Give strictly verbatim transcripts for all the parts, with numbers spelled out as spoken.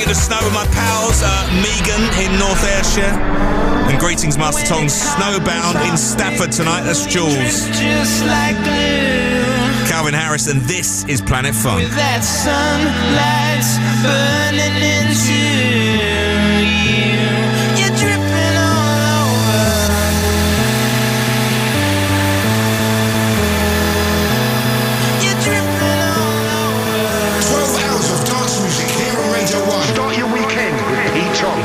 bucket of snow with my pals, uh, Megan in North Ayrshire. And greetings, Master Tongs. Snowbound in Stafford tonight. That's Jules. Calvin Harris, and this is Planet Funk. With that sunlight burning into you, you're dripping all over. You're dripping all over. twelve hours of dance music here on Radio One. Start your weekend with Pete Tong.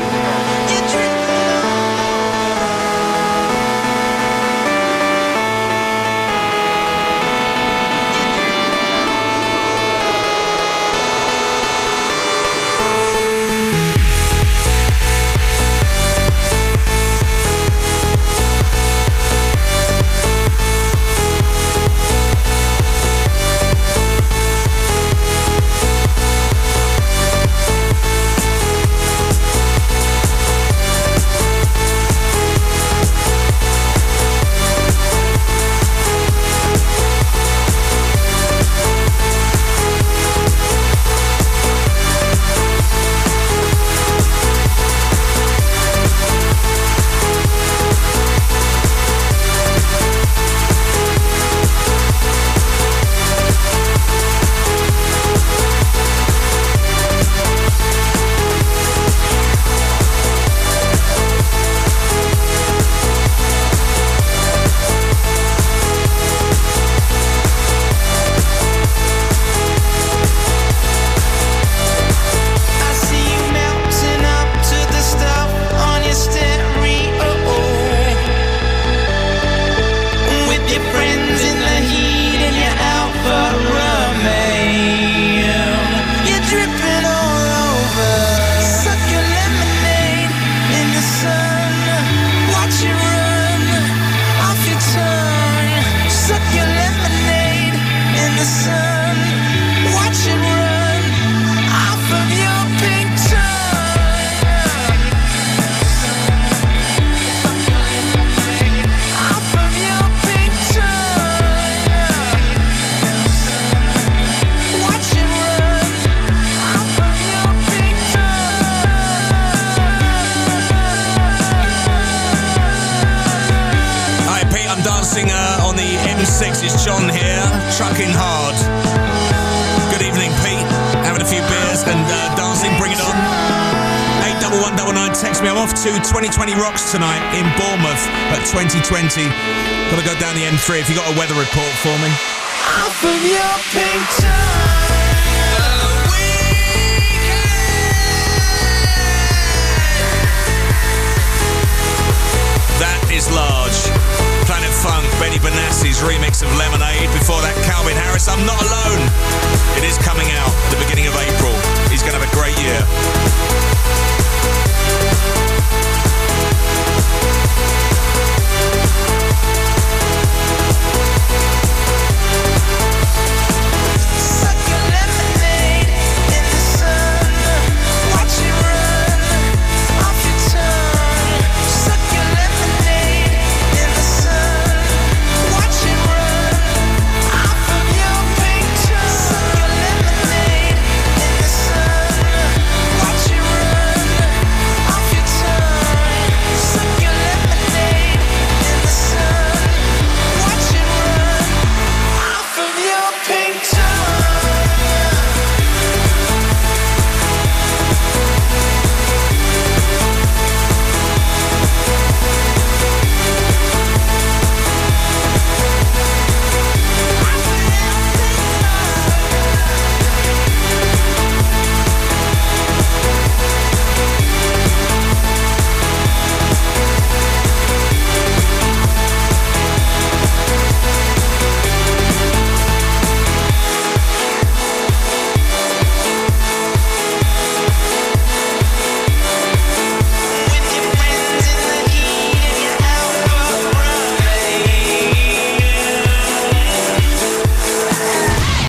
twenty twenty Rocks tonight in Bournemouth at twenty twenty. Gotta go down the M three. If you got a weather report for me. Off of your pink tongue. That is large. Planet Funk, Benny Benassi's remix of Lemonade. Before that, Calvin Harris, I'm Not Alone.